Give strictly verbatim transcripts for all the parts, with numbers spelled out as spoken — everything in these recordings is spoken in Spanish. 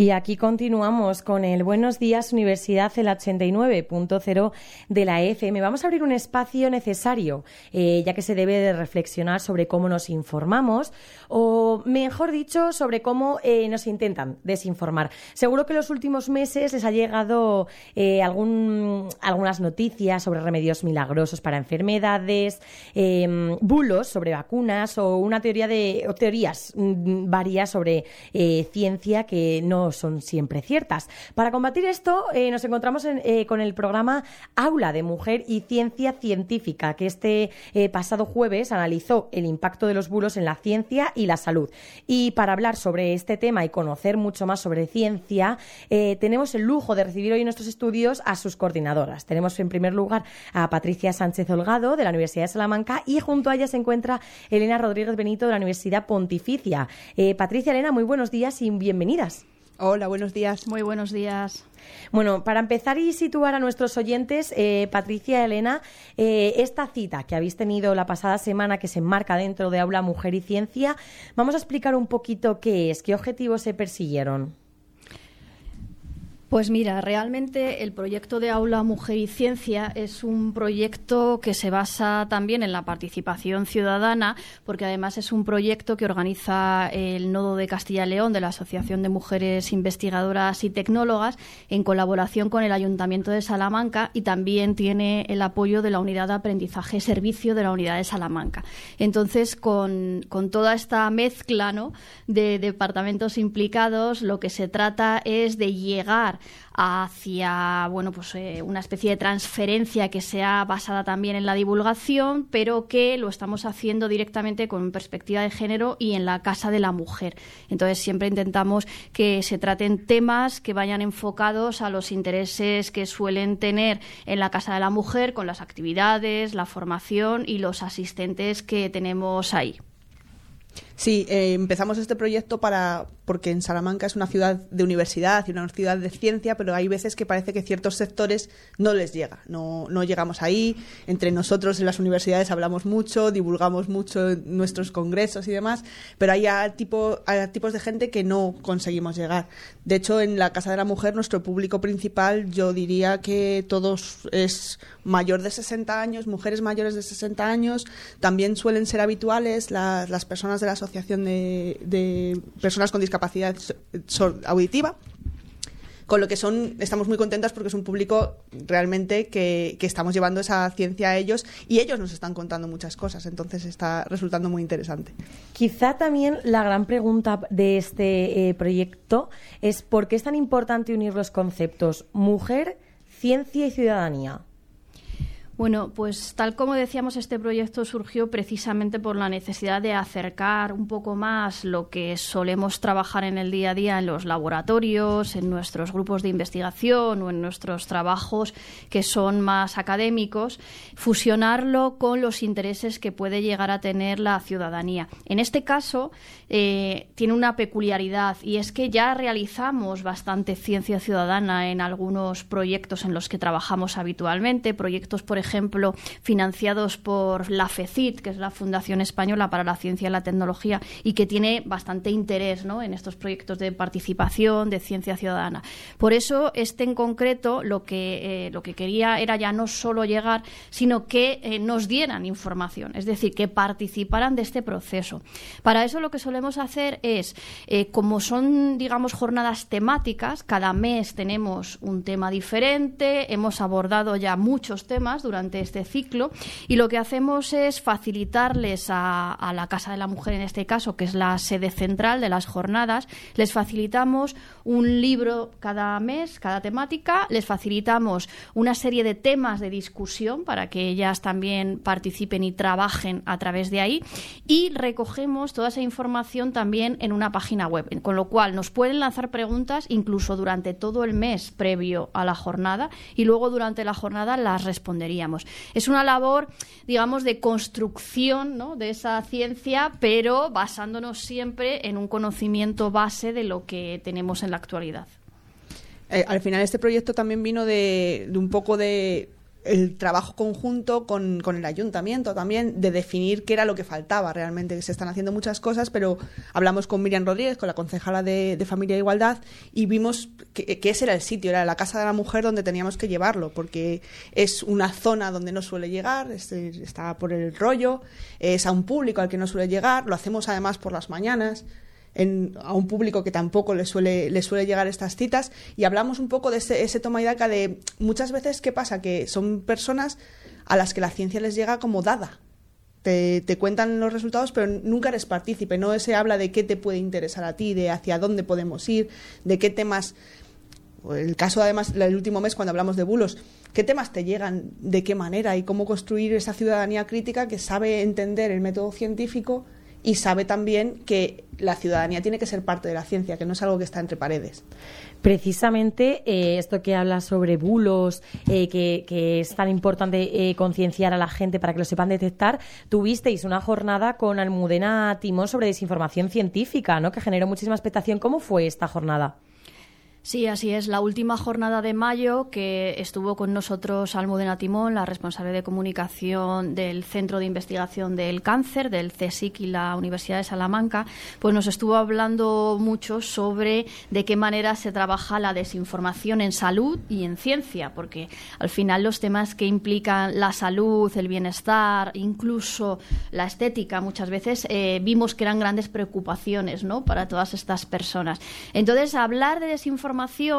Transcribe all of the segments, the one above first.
Y aquí continuamos con el Buenos Días Universidad, el ochenta y nueve punto cero de la F M. Vamos a abrir un espacio necesario, eh, ya que se debe de reflexionar sobre cómo nos informamos, o mejor dicho, sobre cómo eh, nos intentan desinformar. Seguro que en los últimos meses les ha llegado eh, algún, algunas noticias sobre remedios milagrosos para enfermedades, eh, bulos sobre vacunas o una teoría de o teorías mm, varias sobre eh, ciencia que no son siempre ciertas. Para combatir esto, eh, nos encontramos en, eh, con el programa Aula de Mujer y Ciencia Científica, que este eh, pasado jueves analizó el impacto de los bulos en la ciencia y la salud. Y para hablar sobre este tema y conocer mucho más sobre ciencia, eh, tenemos el lujo de recibir hoy en nuestros estudios a sus coordinadoras. Tenemos en primer lugar a Patricia Sánchez Holgado, de la Universidad de Salamanca, y junto a ella se encuentra Elena Rodríguez Benito, de la Universidad Pontificia. Eh, Patricia, Elena, muy buenos días y bienvenidas. Hola, buenos días. Muy buenos días. Bueno, para empezar y situar a nuestros oyentes, eh, Patricia, Elena, eh, esta cita que habéis tenido la pasada semana, que se enmarca dentro de Aula Mujer y Ciencia, vamos a explicar un poquito qué es, qué objetivos se persiguieron. Pues mira, realmente el proyecto de Aula Mujer y Ciencia es un proyecto que se basa también en la participación ciudadana, porque además es un proyecto que organiza el Nodo de Castilla y León de la Asociación de Mujeres Investigadoras y Tecnólogas en colaboración con el Ayuntamiento de Salamanca, y también tiene el apoyo de la Unidad de Aprendizaje Servicio de la Unidad de Salamanca. Entonces, con, con toda esta mezcla, ¿no?, de departamentos implicados, lo que se trata es de llegar hacia bueno pues eh, una especie de transferencia que sea basada también en la divulgación, pero que lo estamos haciendo directamente con perspectiva de género y en la Casa de la Mujer. Entonces siempre intentamos que se traten temas que vayan enfocados a los intereses que suelen tener en la Casa de la Mujer, con las actividades, la formación y los asistentes que tenemos ahí. Sí, eh, empezamos este proyecto para porque en Salamanca es una ciudad de universidad y una ciudad de ciencia, pero hay veces que parece que ciertos sectores no les llega, no, no llegamos ahí. Entre nosotros en las universidades hablamos mucho, divulgamos mucho en nuestros congresos y demás, pero hay, a tipo, hay tipos de gente que no conseguimos llegar. De hecho, en la Casa de la Mujer, nuestro público principal, yo diría que todos es mayor de sesenta años, mujeres mayores de sesenta años. También suelen ser habituales las, las personas de la Asociación de, de Personas con Discapacidad Auditiva, con lo que son estamos muy contentas porque es un público realmente que, que estamos llevando esa ciencia a ellos y ellos nos están contando muchas cosas, entonces está resultando muy interesante. Quizá también la gran pregunta de este eh, proyecto es ¿por qué es tan importante unir los conceptos mujer, ciencia y ciudadanía? Bueno, pues tal como decíamos, este proyecto surgió precisamente por la necesidad de acercar un poco más lo que solemos trabajar en el día a día en los laboratorios, en nuestros grupos de investigación o en nuestros trabajos que son más académicos, fusionarlo con los intereses que puede llegar a tener la ciudadanía. En este caso, eh, tiene una peculiaridad, y es que ya realizamos bastante ciencia ciudadana en algunos proyectos en los que trabajamos habitualmente, proyectos, por ejemplo, financiados por la FECIT, que es la Fundación Española para la Ciencia y la Tecnología, y que tiene bastante interés, ¿no?, en estos proyectos de participación, de ciencia ciudadana. Por eso, este en concreto, lo que, eh, lo que quería era ya no solo llegar, sino que eh, nos dieran información, es decir, que participaran de este proceso. Para eso lo que solemos hacer es, eh, como son, digamos, jornadas temáticas, cada mes tenemos un tema diferente, hemos abordado ya muchos temas durante este ciclo, y lo que hacemos es facilitarles a, a la Casa de la Mujer, en este caso, que es la sede central de las jornadas, les facilitamos un libro cada mes, cada temática, les facilitamos una serie de temas de discusión para que ellas también participen y trabajen a través de ahí, y recogemos toda esa información también en una página web, con lo cual nos pueden lanzar preguntas incluso durante todo el mes previo a la jornada, y luego durante la jornada las responderíamos. Es una labor, digamos, de construcción, ¿no?, de esa ciencia, pero basándonos siempre en un conocimiento base de lo que tenemos en la actualidad. Eh, al final este proyecto también vino de, de un poco de el trabajo conjunto con, con el ayuntamiento también, de definir qué era lo que faltaba realmente, que se están haciendo muchas cosas, pero hablamos con Miriam Rodríguez, con la concejala de, de Familia e Igualdad, y vimos que, que ese era el sitio, era la Casa de la Mujer donde teníamos que llevarlo, porque es una zona donde no suele llegar, es, está por el rollo, es a un público al que no suele llegar, lo hacemos además por las mañanas, En, a un público que tampoco le suele, le suele llegar estas citas, y hablamos un poco de ese, ese toma y daca de muchas veces qué pasa, que son personas a las que la ciencia les llega como dada, te, te cuentan los resultados pero nunca eres partícipe, no se habla de qué te puede interesar a ti, de hacia dónde podemos ir, de qué temas, el caso además el último mes cuando hablamos de bulos, qué temas te llegan, de qué manera, y cómo construir esa ciudadanía crítica que sabe entender el método científico y sabe también que la ciudadanía tiene que ser parte de la ciencia, que no es algo que está entre paredes. Precisamente eh, esto que hablas sobre bulos, eh, que, que es tan importante eh, concienciar a la gente para que lo sepan detectar, tuvisteis una jornada con Almudena Timón sobre desinformación científica, ¿no?, que generó muchísima expectación. ¿Cómo fue esta jornada? Sí, así es. La última jornada de mayo, que estuvo con nosotros Almudena Timón, la responsable de comunicación del Centro de Investigación del Cáncer, del CSIC y la Universidad de Salamanca, pues nos estuvo hablando mucho sobre de qué manera se trabaja la desinformación en salud y en ciencia, porque al final los temas que implican la salud, el bienestar, incluso la estética, muchas veces eh, vimos que eran grandes preocupaciones, ¿no?, para todas estas personas. Entonces, hablar de desinformación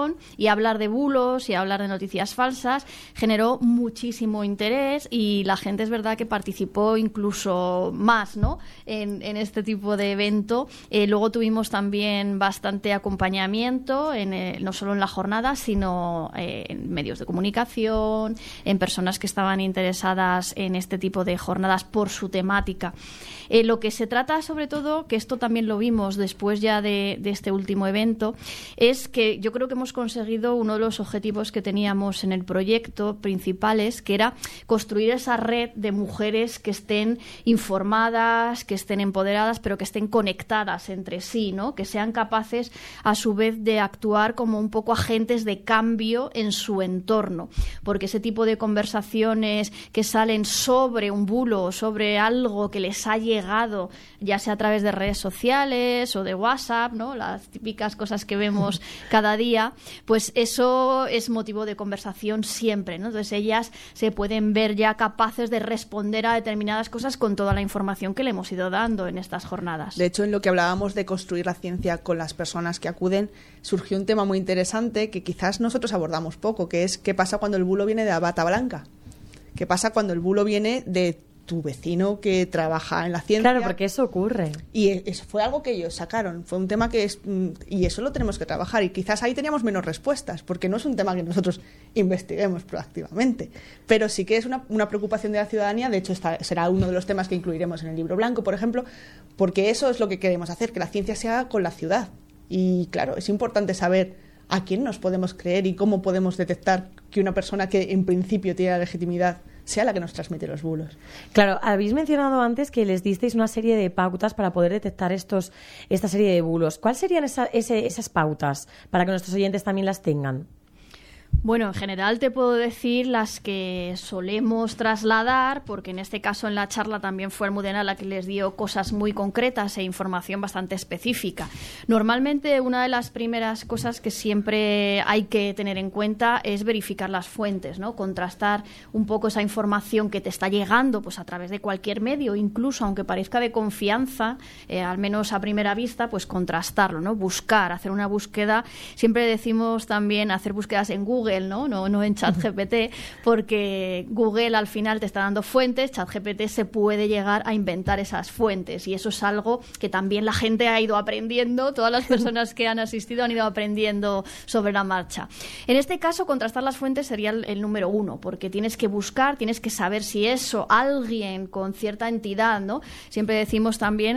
y hablar de bulos y hablar de noticias falsas generó muchísimo interés, y la gente es verdad que participó incluso más, ¿no?, en, en este tipo de evento. Eh, luego tuvimos también bastante acompañamiento, en, eh, no solo en la jornada, sino eh, en medios de comunicación, en personas que estaban interesadas en este tipo de jornadas por su temática. Eh, lo que se trata, sobre todo, que esto también lo vimos después ya de, de este último evento, es que yo creo que hemos conseguido uno de los objetivos que teníamos en el proyecto principales, que era construir esa red de mujeres que estén informadas, que estén empoderadas, pero que estén conectadas entre sí, ¿no?, que sean capaces a su vez de actuar como un poco agentes de cambio en su entorno, porque ese tipo de conversaciones que salen sobre un bulo o sobre algo que les ha llegado, ya sea a través de redes sociales o de WhatsApp, ¿no?, las típicas cosas que vemos cada día, pues eso es motivo de conversación siempre, ¿no? Entonces ellas se pueden ver ya capaces de responder a determinadas cosas con toda la información que le hemos ido dando en estas jornadas. De hecho, en lo que hablábamos de construir la ciencia con las personas que acuden, surgió un tema muy interesante que quizás nosotros abordamos poco, que es qué pasa cuando el bulo viene de la bata blanca, qué pasa cuando el bulo viene de tu vecino que trabaja en la ciencia. Claro, porque eso ocurre. Y eso fue algo que ellos sacaron, fue un tema que es, y eso lo tenemos que trabajar, y quizás ahí teníamos menos respuestas, porque no es un tema que nosotros investiguemos proactivamente, pero sí que es una, una preocupación de la ciudadanía. De hecho, esta será uno de los temas que incluiremos en el libro blanco, por ejemplo, porque eso es lo que queremos hacer, que la ciencia se haga con la ciudad. Y claro, es importante saber a quién nos podemos creer y cómo podemos detectar que una persona que en principio tiene la legitimidad sea la que nos transmite los bulos. Claro, habéis mencionado antes que les disteis una serie de pautas para poder detectar estos, esta serie de bulos. ¿Cuáles serían esa, ese, esas pautas para que nuestros oyentes también las tengan? Bueno, en general te puedo decir las que solemos trasladar, porque en este caso en la charla también fue Almudena la que les dio cosas muy concretas e información bastante específica. Normalmente una de las primeras cosas que siempre hay que tener en cuenta es verificar las fuentes, ¿no? Contrastar un poco esa información que te está llegando pues a través de cualquier medio, incluso aunque parezca de confianza, eh, al menos a primera vista, pues contrastarlo, ¿no? Buscar, hacer una búsqueda. Siempre decimos también hacer búsquedas en Google, ¿no? No, no en ChatGPT, porque Google al final te está dando fuentes, ChatGPT se puede llegar a inventar esas fuentes, y eso es algo que también la gente ha ido aprendiendo, todas las personas que han asistido han ido aprendiendo sobre la marcha. En este caso, contrastar las fuentes sería el, el número uno, porque tienes que buscar, tienes que saber si eso, alguien con cierta entidad, ¿no? Siempre decimos también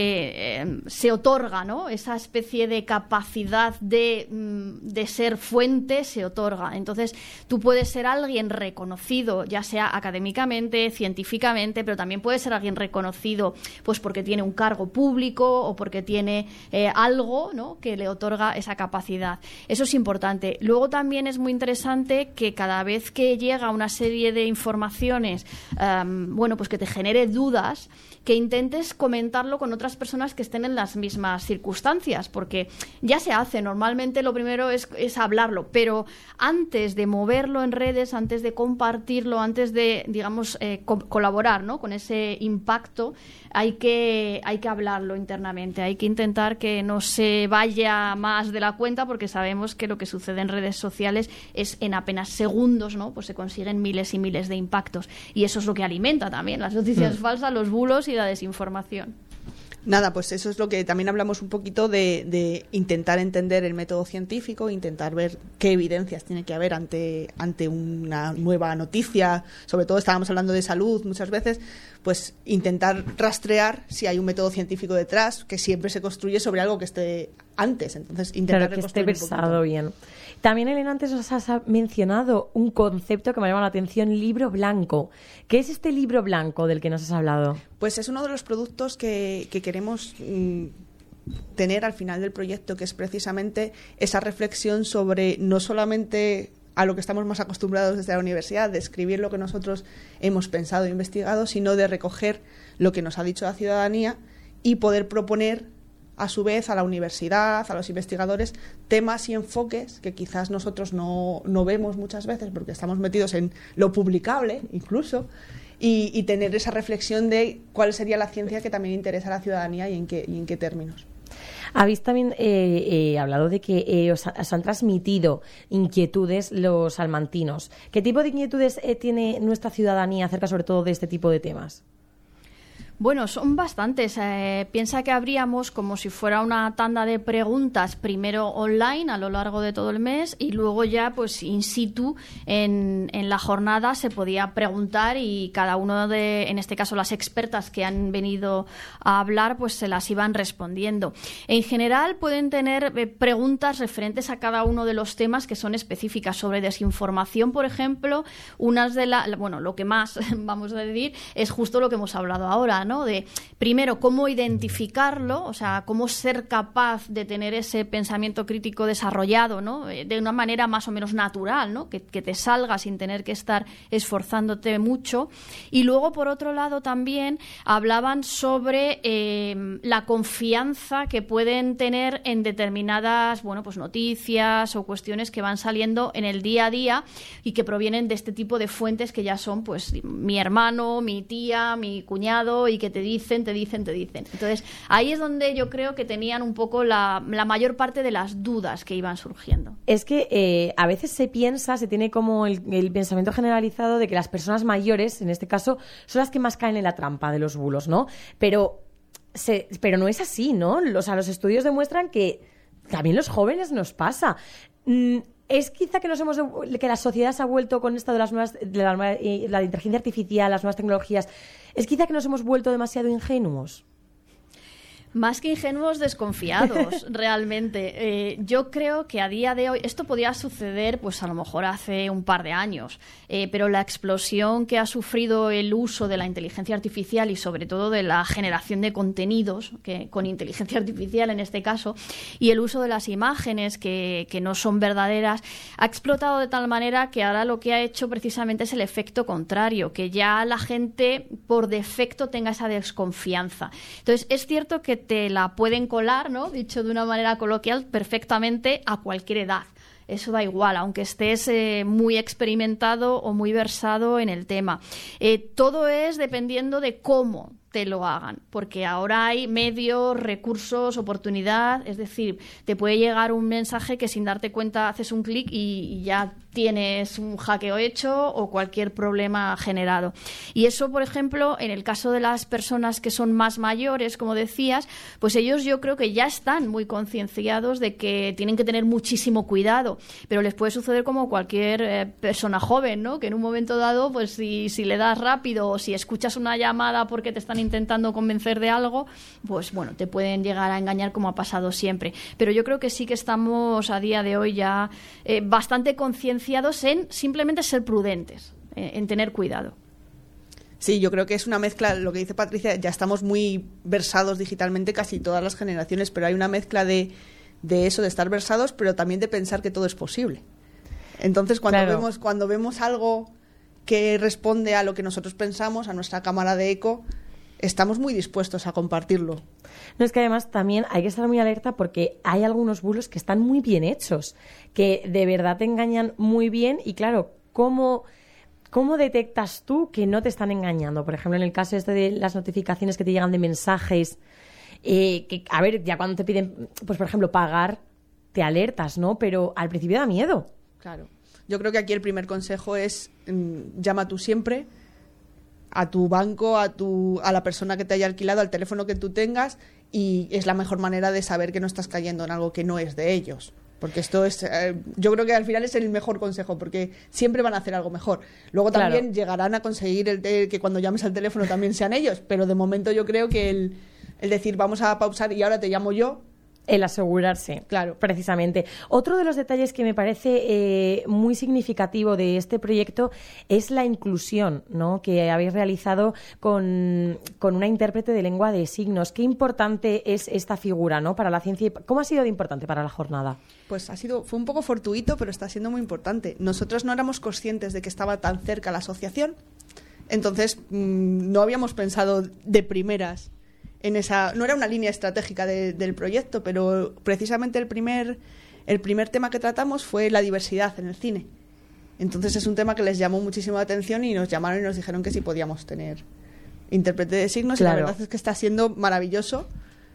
que eh, se otorga, ¿no? Esa especie de capacidad de, de ser fuente, se otorga otorga. Entonces, tú puedes ser alguien reconocido, ya sea académicamente, científicamente, pero también puedes ser alguien reconocido pues porque tiene un cargo público o porque tiene eh, algo, ¿no?, que le otorga esa capacidad. Eso es importante. Luego también es muy interesante que cada vez que llega una serie de informaciones, um, bueno, pues que te genere dudas, que intentes comentarlo con otras personas que estén en las mismas circunstancias, porque ya se hace. Normalmente lo primero es, es hablarlo, pero antes de moverlo en redes, antes de compartirlo, antes de, digamos, eh, co- colaborar, ¿no?, con ese impacto, hay que, hay que hablarlo internamente, hay que intentar que no se vaya más de la cuenta, porque sabemos que lo que sucede en redes sociales es en apenas segundos, ¿no?, pues se consiguen miles y miles de impactos, y eso es lo que alimenta también las noticias mm. falsas, los bulos y la desinformación. Nada, pues eso es lo que también hablamos un poquito de, de intentar entender el método científico, intentar ver qué evidencias tiene que haber ante, ante una nueva noticia. Sobre todo estábamos hablando de salud muchas veces, pues intentar rastrear si hay un método científico detrás, que siempre se construye sobre algo que esté antes. Entonces, intentar claro, que esté pensado bien. También, Elena, antes nos has mencionado un concepto que me ha llamado la atención, libro blanco. ¿Qué es este libro blanco del que nos has hablado? Pues es uno de los productos que, que queremos mmm, tener al final del proyecto, que es precisamente esa reflexión sobre no solamente a lo que estamos más acostumbrados desde la universidad, de escribir lo que nosotros hemos pensado e investigado, sino de recoger lo que nos ha dicho la ciudadanía y poder proponer a su vez a la universidad, a los investigadores, temas y enfoques que quizás nosotros no, no vemos muchas veces porque estamos metidos en lo publicable incluso, y, y tener esa reflexión de cuál sería la ciencia que también interesa a la ciudadanía y en qué, y en qué términos. Habéis también eh, eh, hablado de que eh, os, os han transmitido inquietudes los salmantinos. ¿Qué tipo de inquietudes eh, tiene nuestra ciudadanía acerca sobre todo de este tipo de temas? Bueno, son bastantes. Eh, piensa que habríamos como si fuera una tanda de preguntas, primero online a lo largo de todo el mes y luego ya pues in situ en, en la jornada se podía preguntar y cada uno de, en este caso las expertas que han venido a hablar, pues se las iban respondiendo. En general pueden tener eh, preguntas referentes a cada uno de los temas que son específicas. Sobre desinformación, por ejemplo, unas de la, bueno, lo que más vamos a decir es justo lo que hemos hablado ahora, ¿no? De, primero, cómo identificarlo, o sea, cómo ser capaz de tener ese pensamiento crítico desarrollado, ¿no?, de una manera más o menos natural, ¿no?, que, que te salga sin tener que estar esforzándote mucho. Y luego, por otro lado, también hablaban sobre eh, la confianza que pueden tener en determinadas, bueno, pues noticias o cuestiones que van saliendo en el día a día y que provienen de este tipo de fuentes que ya son, pues, mi hermano, mi tía, mi cuñado, y que te dicen, te dicen, te dicen. Entonces, ahí es donde yo creo que tenían un poco la, la mayor parte de las dudas que iban surgiendo. Es que eh, a veces se piensa, se tiene como el, el pensamiento generalizado de que las personas mayores, en este caso, son las que más caen en la trampa de los bulos, ¿no? Pero, se, pero no es así, ¿no? O sea, los estudios demuestran que también los jóvenes nos pasa. Mm, Es quizá que nos hemos que la sociedad se ha vuelto con esto de las nuevas de la, la inteligencia artificial, las nuevas tecnologías. Es quizá que nos hemos vuelto demasiado ingenuos. Más que ingenuos, desconfiados, realmente. Eh, yo creo que a día de hoy, esto podía suceder, pues a lo mejor hace un par de años, eh, pero la explosión que ha sufrido el uso de la inteligencia artificial y sobre todo de la generación de contenidos, que, con inteligencia artificial en este caso, y el uso de las imágenes que, que no son verdaderas, ha explotado de tal manera que ahora lo que ha hecho precisamente es el efecto contrario, que ya la gente por defecto tenga esa desconfianza. Entonces, es cierto que te la pueden colar, ¿no?, dicho de una manera coloquial, perfectamente a cualquier edad. Eso da igual, aunque estés eh, muy experimentado o muy versado en el tema. Eh, todo es dependiendo de cómo te lo hagan, porque ahora hay medios, recursos, oportunidad, es decir, te puede llegar un mensaje que sin darte cuenta haces un clic y, y ya tienes un hackeo hecho o cualquier problema generado. Y eso, por ejemplo, en el caso de las personas que son más mayores, como decías, pues ellos yo creo que ya están muy concienciados de que tienen que tener muchísimo cuidado, pero les puede suceder como cualquier eh, persona joven, ¿no?, que en un momento dado, pues si, si le das rápido o si escuchas una llamada porque te están están intentando convencer de algo, pues bueno, te pueden llegar a engañar como ha pasado siempre. Pero yo creo que sí que estamos a día de hoy ya eh, bastante concienciados en simplemente ser prudentes, eh, en tener cuidado. Sí, yo creo que es una mezcla, lo que dice Patricia, ya estamos muy versados digitalmente casi todas las generaciones, pero hay una mezcla de, de eso, de estar versados, pero también de pensar que todo es posible. Entonces, cuando claro. vemos cuando vemos algo que responde a lo que nosotros pensamos, a nuestra cámara de eco, estamos muy dispuestos a compartirlo. No, es que además también hay que estar muy alerta porque hay algunos bulos que están muy bien hechos, que de verdad te engañan muy bien y claro, ¿cómo... ¿Cómo detectas tú que no te están engañando? Por ejemplo, en el caso este de las notificaciones que te llegan de mensajes, eh, que, a ver, ya cuando te piden, pues por ejemplo, pagar, te alertas, ¿no? Pero al principio da miedo. Claro. Yo creo que aquí el primer consejo es mmm, llama tú siempre a tu banco, a tu a la persona que te haya alquilado, al teléfono que tú tengas, y es la mejor manera de saber que no estás cayendo en algo que no es de ellos. Porque esto es, eh, yo creo que al final es el mejor consejo, porque siempre van a hacer algo mejor. Luego también claro. llegarán a conseguir el te- que cuando llames al teléfono también sean ellos, pero de momento yo creo que el, el decir vamos a pausar y ahora te llamo yo. El asegurarse, claro, precisamente. Otro de los detalles que me parece eh, muy significativo de este proyecto es la inclusión, ¿no?, que habéis realizado con, con una intérprete de lengua de signos. Qué importante es esta figura, ¿no?, para la ciencia. ¿Cómo ha sido de importante para la jornada? Pues ha sido, fue un poco fortuito, pero está siendo muy importante. Nosotros no éramos conscientes de que estaba tan cerca la asociación, entonces mmm, no habíamos pensado de primeras en esa, no era una línea estratégica de, del proyecto, pero precisamente el primer el primer tema que tratamos fue la diversidad en el cine. Entonces es un tema que les llamó muchísimo la atención y nos llamaron y nos dijeron que sí podíamos tener intérprete de signos. Claro. Y la verdad es que está siendo maravilloso,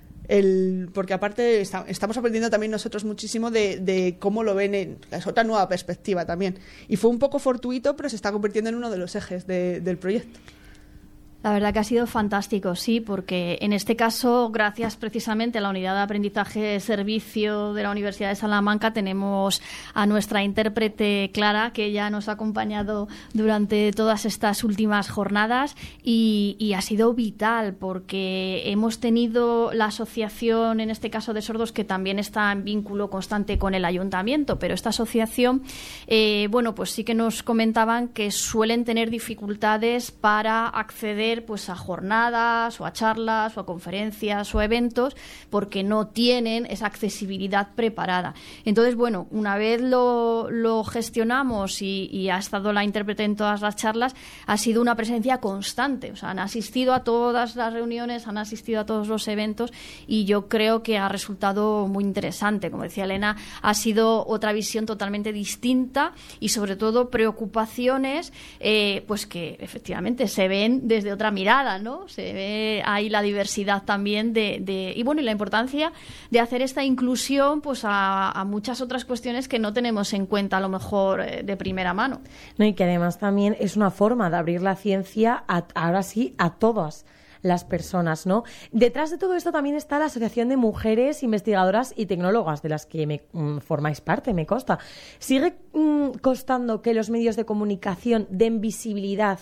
el, porque aparte está, estamos aprendiendo también nosotros muchísimo de, de cómo lo ven, en, es otra nueva perspectiva también. Y fue un poco fortuito, pero se está convirtiendo en uno de los ejes de, del proyecto. La verdad que ha sido fantástico, sí, porque en este caso, gracias precisamente a la Unidad de Aprendizaje Servicio de la Universidad de Salamanca, tenemos a nuestra intérprete Clara, que ya nos ha acompañado durante todas estas últimas jornadas y, y ha sido vital porque hemos tenido la asociación, en este caso de sordos, que también está en vínculo constante con el ayuntamiento, pero esta asociación, eh, bueno, pues sí que nos comentaban que suelen tener dificultades para acceder pues a jornadas o a charlas o a conferencias o a eventos porque no tienen esa accesibilidad preparada. Entonces, bueno, una vez lo, lo gestionamos y, y ha estado la intérprete en todas las charlas, ha sido una presencia constante. O sea, han asistido a todas las reuniones, han asistido a todos los eventos y yo creo que ha resultado muy interesante. Como decía Elena, ha sido otra visión totalmente distinta y sobre todo preocupaciones eh, pues que efectivamente se ven desde otra mirada, ¿no? Se ve ahí la diversidad también de, de y bueno, y la importancia de hacer esta inclusión pues a, a muchas otras cuestiones que no tenemos en cuenta a lo mejor eh, de primera mano. No, y que además también es una forma de abrir la ciencia a, ahora sí a todas las personas, ¿no? Detrás de todo esto también está la Asociación de Mujeres Investigadoras y Tecnólogas, de las que me mm, formáis parte, me consta. ¿Sigue mm, costando que los medios de comunicación den visibilidad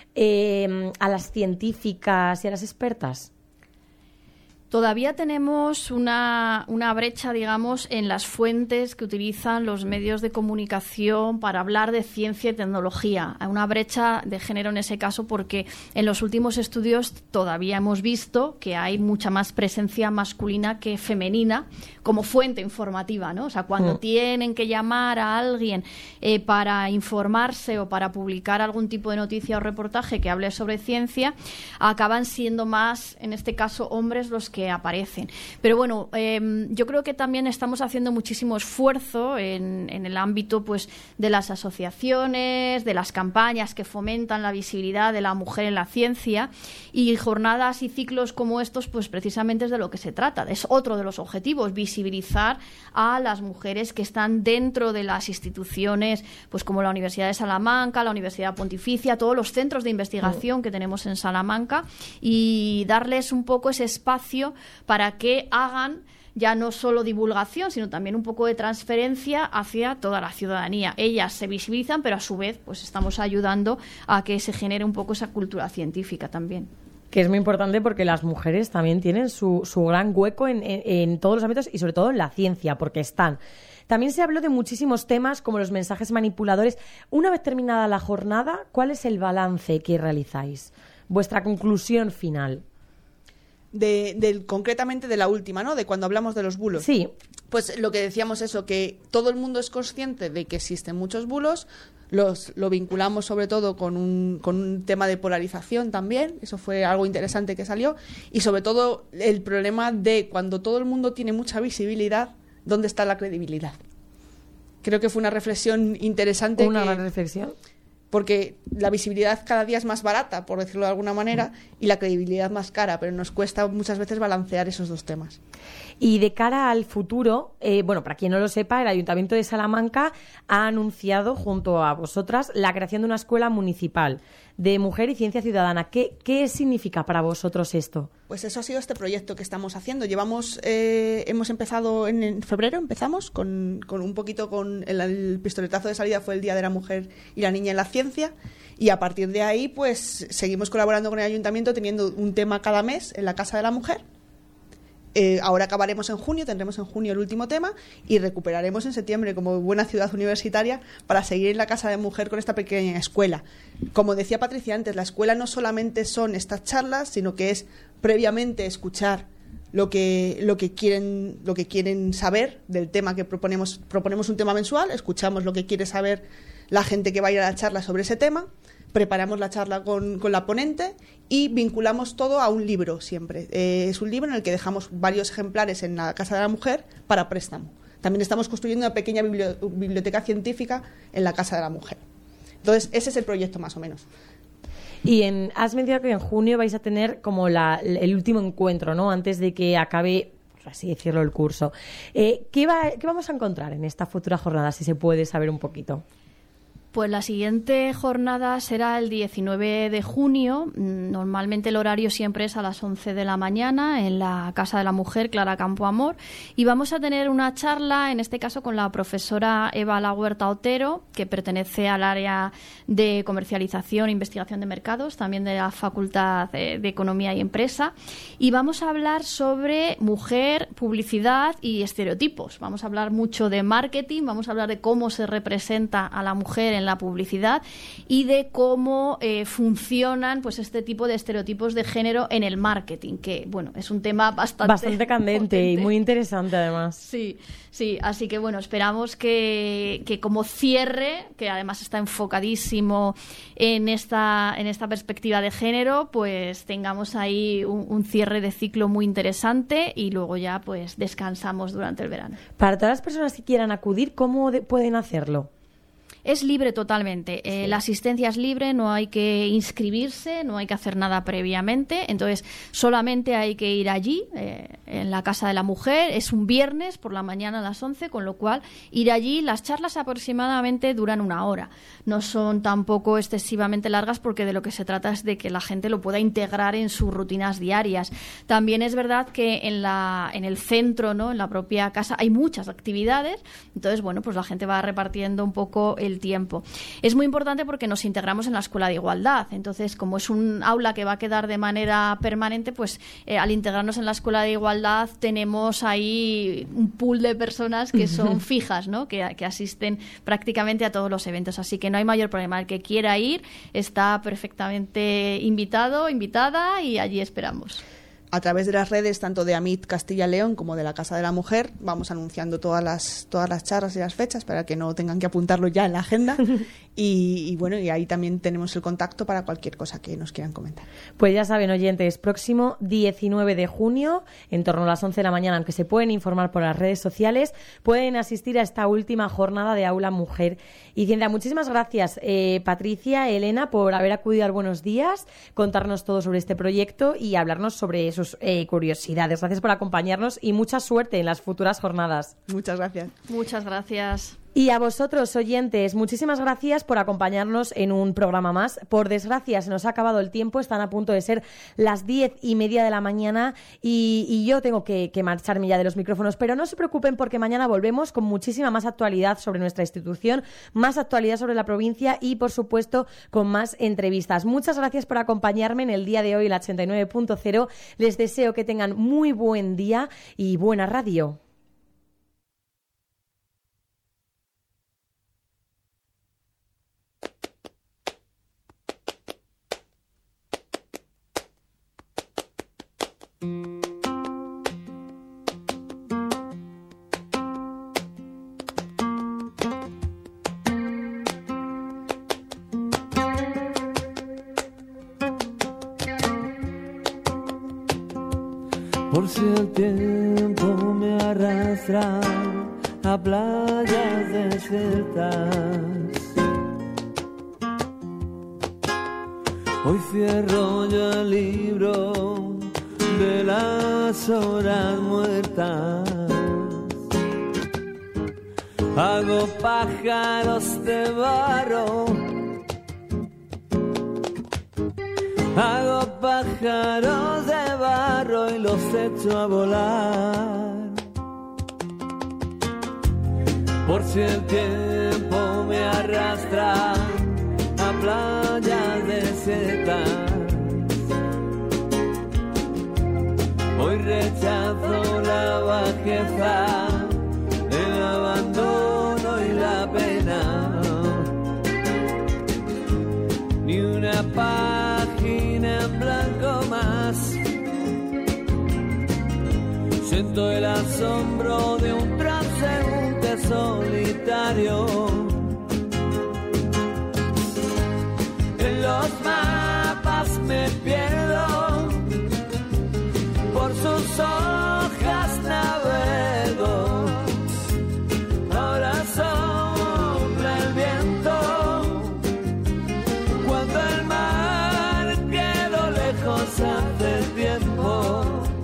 eh, a las científicas y a las expertas? Todavía tenemos una, una brecha, digamos, en las fuentes que utilizan los medios de comunicación para hablar de ciencia y tecnología. Hay una brecha de género en ese caso porque en los últimos estudios todavía hemos visto que hay mucha más presencia masculina que femenina como fuente informativa, ¿no? O sea, cuando mm. tienen que llamar a alguien eh, para informarse o para publicar algún tipo de noticia o reportaje que hable sobre ciencia, acaban siendo más, en este caso, hombres los que que aparecen. Pero bueno, eh, yo creo que también estamos haciendo muchísimo esfuerzo en, en el ámbito pues de las asociaciones, de las campañas que fomentan la visibilidad de la mujer en la ciencia, y jornadas y ciclos como estos pues precisamente es de lo que se trata. Es otro de los objetivos, visibilizar a las mujeres que están dentro de las instituciones pues como la Universidad de Salamanca, la Universidad Pontificia, todos los centros de investigación que tenemos en Salamanca, y darles un poco ese espacio para que hagan ya no solo divulgación, sino también un poco de transferencia hacia toda la ciudadanía. Ellas se visibilizan, pero a su vez pues estamos ayudando a que se genere un poco esa cultura científica también. Que es muy importante porque las mujeres también tienen su, su gran hueco en, en, en todos los ámbitos y sobre todo en la ciencia, porque están. También se habló de muchísimos temas como los mensajes manipuladores. Una vez terminada la jornada, ¿cuál es el balance que realizáis? Vuestra conclusión final. De, de, concretamente de la última, ¿no? De cuando hablamos de los bulos. Sí. Pues lo que decíamos eso, que todo el mundo es consciente de que existen muchos bulos, los, lo vinculamos sobre todo con un, con un tema de polarización también, eso fue algo interesante que salió, y sobre todo el problema de cuando todo el mundo tiene mucha visibilidad, ¿dónde está la credibilidad? Creo que fue una reflexión interesante. Una que, gran reflexión. Porque la visibilidad cada día es más barata, por decirlo de alguna manera, y la credibilidad más cara, pero nos cuesta muchas veces balancear esos dos temas. Y de cara al futuro, eh, bueno, para quien no lo sepa, el Ayuntamiento de Salamanca ha anunciado, junto a vosotras, la creación de una escuela municipal de mujer y ciencia ciudadana. ¿Qué, qué significa para vosotros esto? Pues eso ha sido este proyecto que estamos haciendo. Llevamos, eh, hemos empezado en, en febrero, empezamos con, con un poquito con el, el pistoletazo de salida fue el Día de la Mujer y la Niña en la Ciencia, y a partir de ahí pues seguimos colaborando con el Ayuntamiento teniendo un tema cada mes en la Casa de la Mujer. Eh, ahora acabaremos en junio, tendremos en junio el último tema y recuperaremos en septiembre como buena ciudad universitaria para seguir en la Casa de Mujer con esta pequeña escuela. Como decía Patricia antes, la escuela no solamente son estas charlas, sino que es previamente escuchar lo que, lo que quieren, lo que quieren saber del tema que proponemos. Proponemos un tema mensual, escuchamos lo que quiere saber la gente que va a ir a la charla sobre ese tema, preparamos la charla con, con la ponente y vinculamos todo a un libro siempre. Eh, es un libro en el que dejamos varios ejemplares en la Casa de la Mujer para préstamo. También estamos construyendo una pequeña biblioteca científica en la Casa de la Mujer. Entonces, ese es el proyecto más o menos. Y en, has mencionado que en junio vais a tener como la, el último encuentro, ¿no? Antes de que acabe, por así decirlo, el curso. Eh, ¿qué, va, ¿Qué vamos a encontrar en esta futura jornada, si se puede saber un poquito? Pues la siguiente jornada será el diecinueve de junio. Normalmente el horario siempre es a las once de la mañana en la Casa de la Mujer, Clara Campoamor. Y vamos a tener una charla, en este caso con la profesora Eva La Huerta Otero, que pertenece al área de comercialización e investigación de mercados, también de la Facultad de, de Economía y Empresa. Y vamos a hablar sobre mujer, publicidad y estereotipos. Vamos a hablar mucho de marketing, vamos a hablar de cómo se representa a la mujer en la publicidad y de cómo eh, funcionan pues este tipo de estereotipos de género en el marketing, que bueno, es un tema bastante bastante candente potente. Y muy interesante además. Sí, sí, así que bueno, esperamos que, que como cierre, que además está enfocadísimo en esta en esta perspectiva de género, pues tengamos ahí un, un cierre de ciclo muy interesante y luego ya pues descansamos durante el verano. Para todas las personas que quieran acudir, ¿cómo de, pueden hacerlo? Es libre totalmente. Eh, sí. La asistencia es libre, no hay que inscribirse, no hay que hacer nada previamente. Entonces, solamente hay que ir allí, eh, en la Casa de la Mujer. Es un viernes por la mañana a las once, con lo cual ir allí. Las charlas aproximadamente duran una hora. No son tampoco excesivamente largas porque de lo que se trata es de que la gente lo pueda integrar en sus rutinas diarias. También es verdad que en, la, en el centro, ¿no?, en la propia casa, hay muchas actividades. Entonces, bueno, pues la gente va repartiendo un poco el el tiempo. Es muy importante porque nos integramos en la Escuela de Igualdad. Entonces, como es un aula que va a quedar de manera permanente, pues eh, al integrarnos en la Escuela de Igualdad tenemos ahí un pool de personas que son fijas, ¿no?, que, que asisten prácticamente a todos los eventos. Así que no hay mayor problema. El que quiera ir está perfectamente invitado, invitada y allí esperamos. A través de las redes, tanto de AMIT Castilla y León como de la Casa de la Mujer, vamos anunciando todas las todas las charlas y las fechas para que no tengan que apuntarlo ya en la agenda. y, y bueno, y ahí también tenemos el contacto para cualquier cosa que nos quieran comentar. Pues ya saben, oyentes, próximo diecinueve de junio, en torno a las once de la mañana, aunque se pueden informar por las redes sociales, pueden asistir a esta última jornada de Aula Mujer y Ciencia. Muchísimas gracias, eh, Patricia, Elena, por haber acudido al Buenos Días, contarnos todo sobre este proyecto y hablarnos sobre eso. Sus eh, curiosidades. Gracias por acompañarnos y mucha suerte en las futuras jornadas. Muchas gracias. Muchas gracias. Y a vosotros, oyentes, muchísimas gracias por acompañarnos en un programa más. Por desgracia, se nos ha acabado el tiempo, están a punto de ser las diez y media de la mañana y, y yo tengo que, que marcharme ya de los micrófonos, pero no se preocupen porque mañana volvemos con muchísima más actualidad sobre nuestra institución, más actualidad sobre la provincia y, por supuesto, con más entrevistas. Muchas gracias por acompañarme en el día de hoy, el ochenta y nueve punto cero. Les deseo que tengan muy buen día y buena radio. Por si el tiempo me arrastra a playas desiertas, hoy cierro yo el libro de las horas muertas. Hago pájaros de barro, hago pájaros de barro y los echo a volar. Por si el tiempo me arrastra a playas desiertas, hoy rechazo la bajeza, el abandono y la pena. Ni una página en blanco más. Siento el asombro de un transeúnte solitario. En los mapas me pierdo, por sus hojas navego. Ahora sopla el viento, cuando el mar quedó lejos hace tiempo.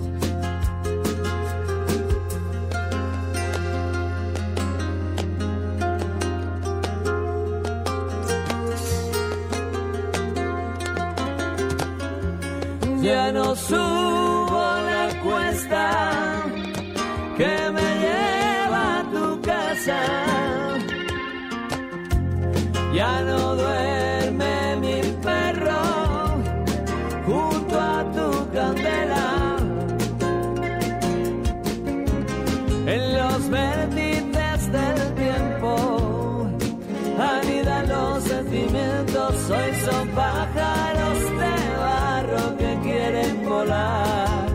Ya no subo la cuesta que me lleva a tu casa, ya no duerme mi perro junto a tu candela. En los vértices del tiempo anidan los sentimientos, hoy son pájaros de barro que quieren volar.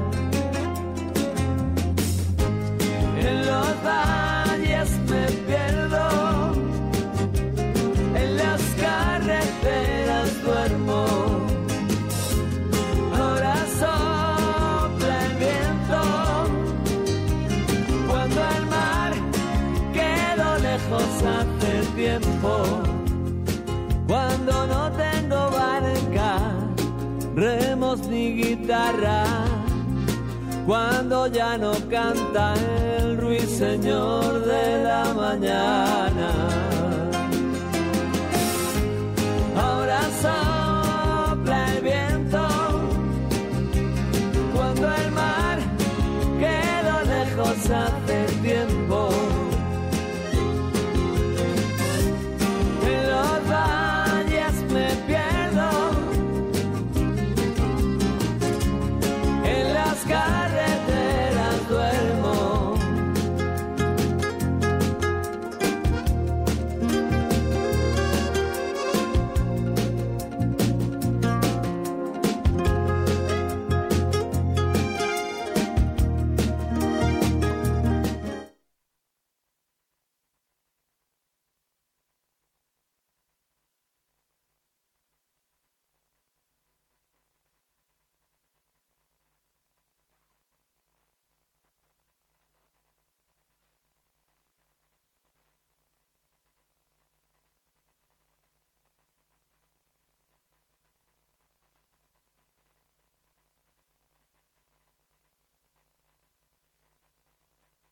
En los valles me pierdo, en las carreteras duermo. Ahora sopla el viento, cuando el mar quedó lejos hace tiempo. Cuando no tengo barca, remos ni guitarra, cuando ya no canta el ruiseñor de la mañana.